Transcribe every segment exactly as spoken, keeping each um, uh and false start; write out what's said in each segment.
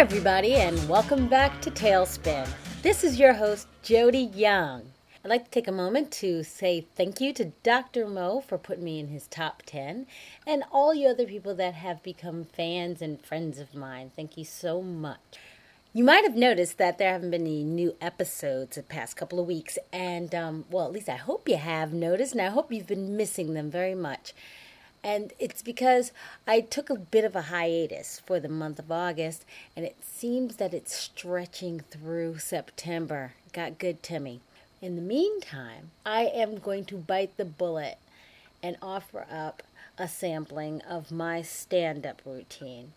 everybody, and welcome back to Tailspin. This is your host, Jody Young. I'd like to take a moment to say thank you to Doctor Mo for putting me in his top ten, and all you other people that have become fans and friends of mine. Thank you so much. You might have noticed that there haven't been any new episodes the past couple of weeks, and, um, well, at least I hope you have noticed, and I hope you've been missing them very much. And it's because I took a bit of a hiatus for the month of August, and it seems that it's stretching through September. Got good to me. In the meantime, I am going to bite the bullet and offer up a sampling of my stand-up routine.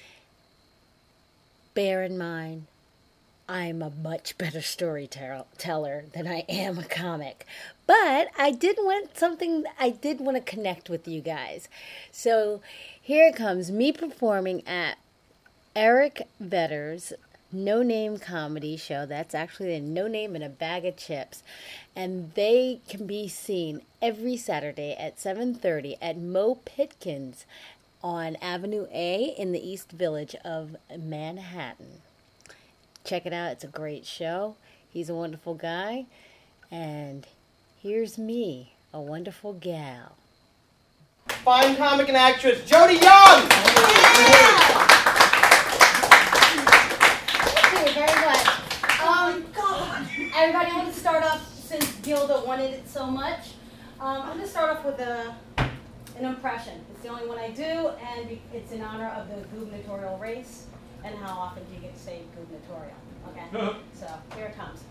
Bear in mind, I'm a much better storyteller than I am a comic. But I did want something, I did want to connect with you guys. So here it comes, me performing at Eric Vedder's No Name comedy show. That's actually a No Name and a Bag of Chips. And they can be seen every Saturday at seven thirty at Mo Pitkins on Avenue A in the East Village of Manhattan. Check it out. It's a great show. He's a wonderful guy. And here's me, a wonderful gal. Fine comic and actress, Jody Young! Yeah! Thank you very much. Um, God. Everybody, I'm going to start off, since Gilda wanted it so much, um, I'm going to start off with a, an impression. It's the only one I do, and it's in honor of the gubernatorial race. And how often do you get to say gubernatorial? Okay, so here it comes.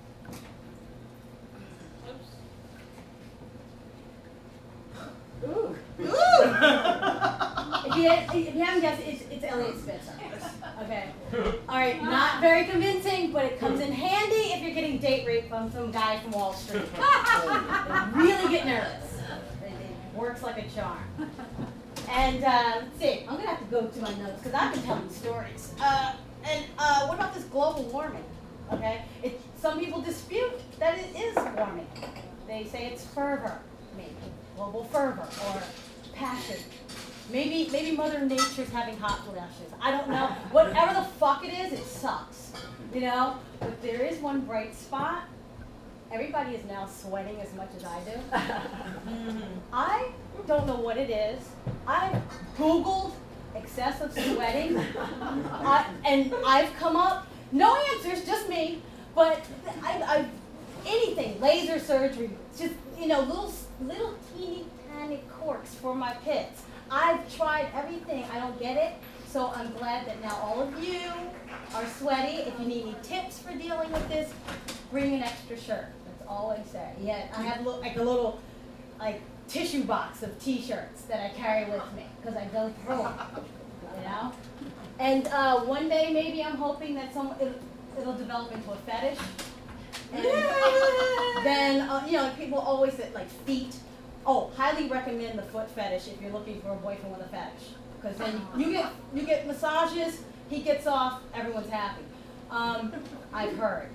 Ooh. Ooh! if, you, if you haven't guessed, it's, it's Elliot Spitzer. Okay. All right, not very convincing, but it comes in handy if you're getting date rape from some guy from Wall Street. Really get nervous. It, it works like a charm. And uh, let's see, I'm going to have to go to my notes because I've been telling stories. Uh, and uh, what about this global warming? Okay, it, some people dispute that it is warming. They say it's fervor, maybe global fervor or passion. Maybe maybe Mother Nature's having hot flashes. I don't know. Whatever the fuck it is, it sucks. You know. But there is one bright spot. Everybody is now sweating as much as I do. mm-hmm. I don't know what it is. I Googled excessive sweating, I, and I've come up, no answers, just me, but I, I, anything, laser surgery, just, you know, little, little teeny tiny corks for my pits. I've tried everything. I don't get it. So I'm glad that now all of you are sweaty. If you need any tips for dealing with this, bring an extra shirt. That's all I say. Yeah, I have like a little like tissue box of T-shirts that I carry with me because I go through them, you know. And uh, one day maybe I'm hoping that some it'll, it'll develop into a fetish. And then uh, you know, people always say like feet. Oh, highly recommend the foot fetish if you're looking for a boyfriend with a fetish. Because then you get you get massages, he gets off, everyone's happy. Um, I've heard.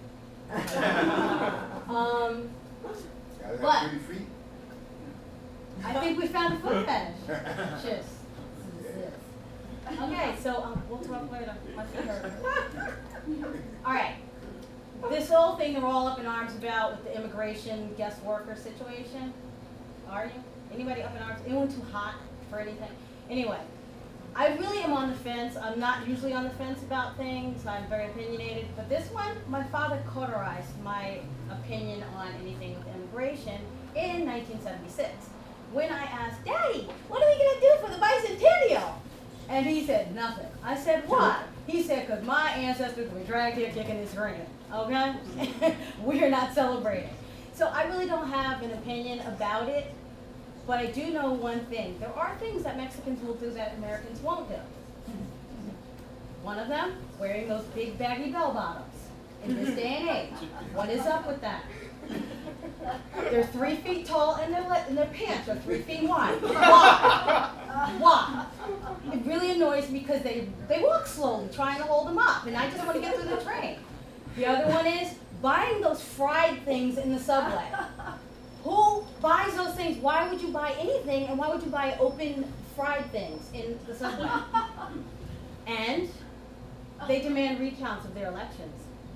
um, but I think we found a foot fetish. Cheers. Okay, so um, we'll talk later. My feet hurt. All right. This whole thing they're all up in arms about with the immigration guest worker situation. Are you? Anybody up in arms? Anyone too hot for anything? Anyway. I really am on the fence. I'm not usually on the fence about things. I'm very opinionated. But this one, my father cauterized my opinion on anything with immigration in nineteen seventy-six. When I asked, Daddy, what are we going to do for the bicentennial? And he said, nothing. I said, why? He said, because my ancestors were dragged here kicking and screaming. Okay? We're not celebrating. So I really don't have an opinion about it. But I do know one thing. There are things that Mexicans will do that Americans won't do. One of them, wearing those big baggy bell bottoms in this day and age. What is up with that? They're three feet tall and their, le- and their pants are three feet wide. Why? Why? It really annoys me because they, they walk slowly trying to hold them up and I just want to get through the train. The other one is buying those fried things in the subway. Who buys those things? Why would you buy anything, and why would you buy open fried things in the subway? And they demand recounts of their elections.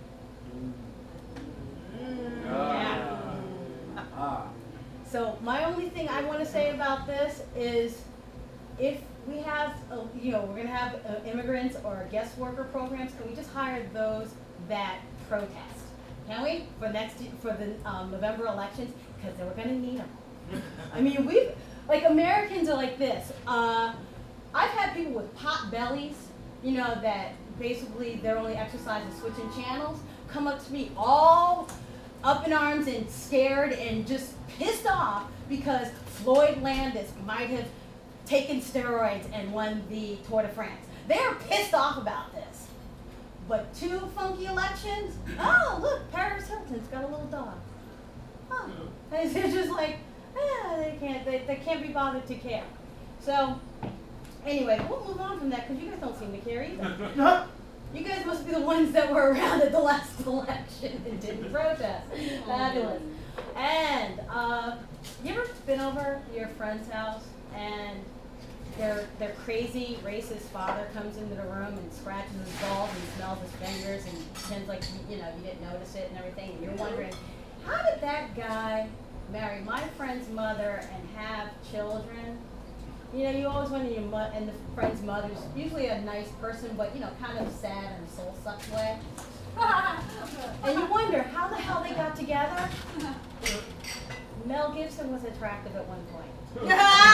Yeah. Ah. So my only thing I want to say about this is, if we have, uh, you know, we're going to have uh, immigrants or guest worker programs, can we just hire those that protest? Can we? For next, for the um, November elections? Because we're going to need them. I mean, we've, like, Americans are like this. Uh, I've had people with pot bellies, you know, that basically their only exercise is switching channels, come up to me all up in arms and scared and just pissed off because Floyd Landis might have taken steroids and won the Tour de France. They're pissed off about this. But two funky elections, oh, look, Paris Hilton's got a little dog. Huh. And they're just like, ah, they can't, they, they can't be bothered to care. So, anyway, we'll move on from that because you guys don't seem to care either. You guys must be the ones that were around at the last election and didn't protest. Fabulous. And uh, you ever been over to your friend's house and their their crazy racist father comes into the room and scratches his balls and smells his fingers and pretends like you, you know you didn't notice it and everything, and you're wondering, how did that guy marry my friend's mother and have children? You know, you always wonder, your mo- and the friend's mother's usually a nice person, but, you know, kind of sad and soul-sucked way. And you wonder how the hell they got together. Mel Gibson was attractive at one point.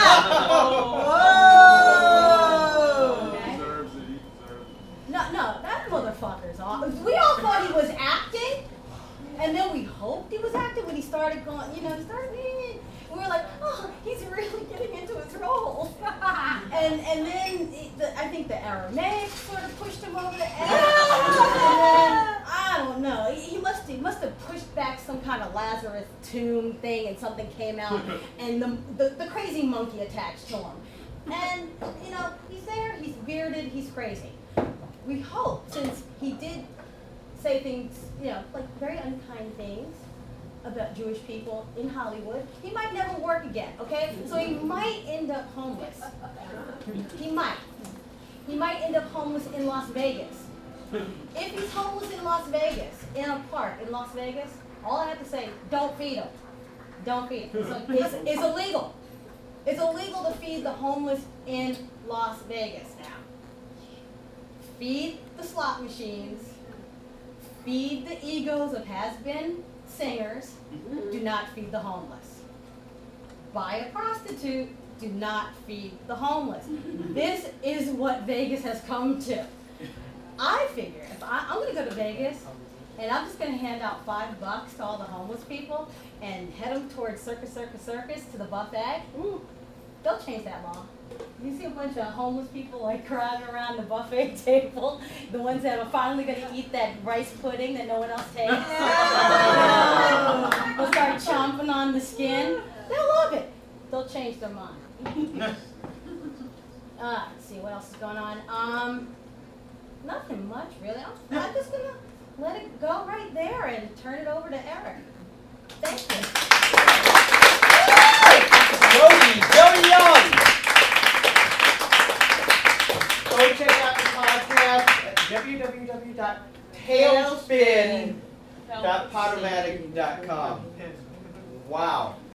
Oh! Okay? He deserves it, he deserves it. No, no, that motherfucker's awesome. We all thought he was acting, and then we hoped he was acting when he started going, you know, he started, we were like, oh, he's really getting into his role. and and then it, the, I think the Aramaic sort of pushed him over the edge. And then, I don't know, he, he must he must have pushed back some kind of Lazarus tomb thing, and something came out, and the, the the crazy monkey attached to him. And you know, he's there, he's bearded, he's crazy. We hope, since he did say things, you know, like very unkind things about Jewish people in Hollywood, he might never work again, okay? So he might end up homeless. He might. He might end up homeless in Las Vegas. If he's homeless in Las Vegas, in a park in Las Vegas, all I have to say, don't feed him. Don't feed him. So it's, it's illegal. It's illegal to feed the homeless in Las Vegas now. Feed the slot machines. Feed the egos of has-been singers. Do not feed the homeless. Buy a prostitute. Do not feed the homeless. This is what Vegas has come to. I figure if I, I'm going to go to Vegas and I'm just going to hand out five bucks to all the homeless people and head them towards Circus, Circus, Circus to the buffet, mm, they'll change that law. You see a bunch of homeless people like crowding around the buffet table, the ones that are finally going to eat that rice pudding that no one else takes. They'll start chomping on the skin. They'll love it. They'll change their mind. uh, let's see what else is going on. Um, nothing much really. I'm, I'm just going to let it go right there and turn it over to Eric. Thank you. Jody, Jody Young. Go check out the podcast at w w w dot tailspin dot podomatic dot com. Wow.